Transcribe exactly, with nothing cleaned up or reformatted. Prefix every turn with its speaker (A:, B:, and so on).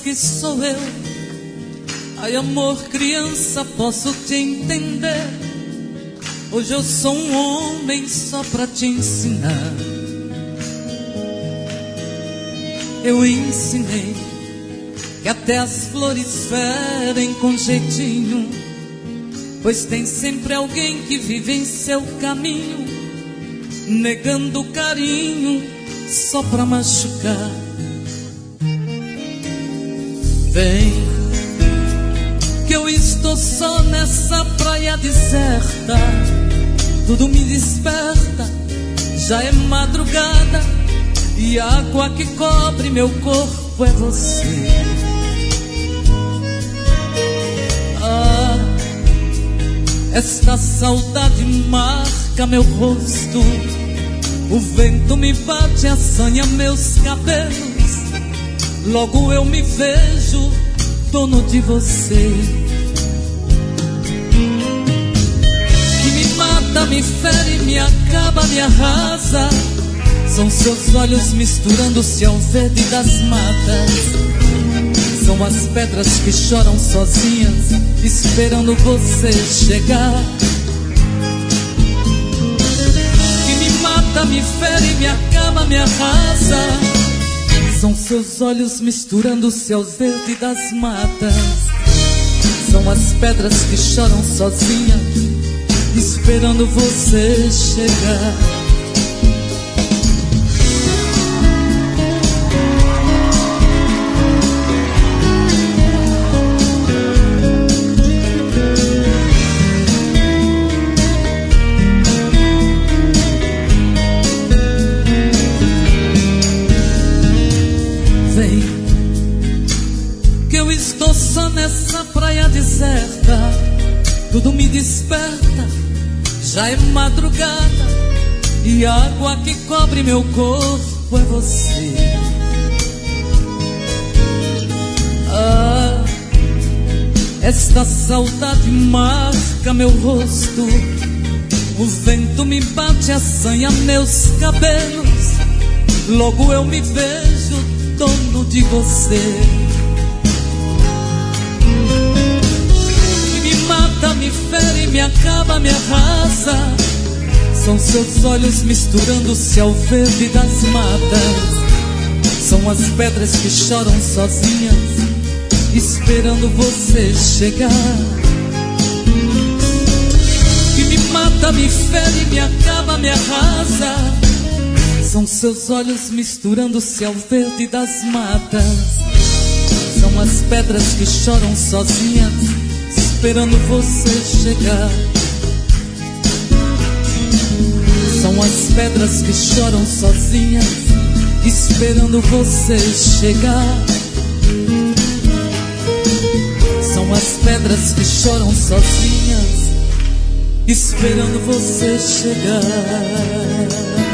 A: que sou eu. Ai, amor, criança, posso te entender. Hoje eu sou um homem só pra te ensinar. Eu ensinei que até as flores ferem com jeitinho, pois tem sempre alguém que vive em seu caminho, negando carinho só pra machucar. Vem, que eu estou só nessa praia deserta. Tudo me desperta, já é madrugada, e a água que cobre meu corpo é você. Ah, esta saudade marca meu rosto. O vento me bate, assanha meus cabelos. Logo eu me vejo dono de você. Que me mata, me fere, me acaba, me arrasa. São seus olhos misturando-se ao verde das matas. São as pedras que choram sozinhas, esperando você chegar. Que me mata, me fere, me acaba, me arrasa. São seus olhos misturando-se ao verde das matas. São as pedras que choram sozinhas, esperando você chegar. Nessa praia deserta, tudo me desperta, já é madrugada, e a água que cobre meu corpo é você. Ah, esta saudade marca meu rosto. O vento me bate, assanha meus cabelos. Logo eu me vejo dono de você. Me fere, me acaba, me arrasa. São seus olhos misturando-se ao verde das matas. São as pedras que choram sozinhas, esperando você chegar. Que me mata, me fere, me acaba, me arrasa. São seus olhos misturando-se ao verde das matas. São as pedras que choram sozinhas, esperando você chegar. São as pedras que choram sozinhas, esperando você chegar. São as pedras que choram sozinhas, esperando você chegar.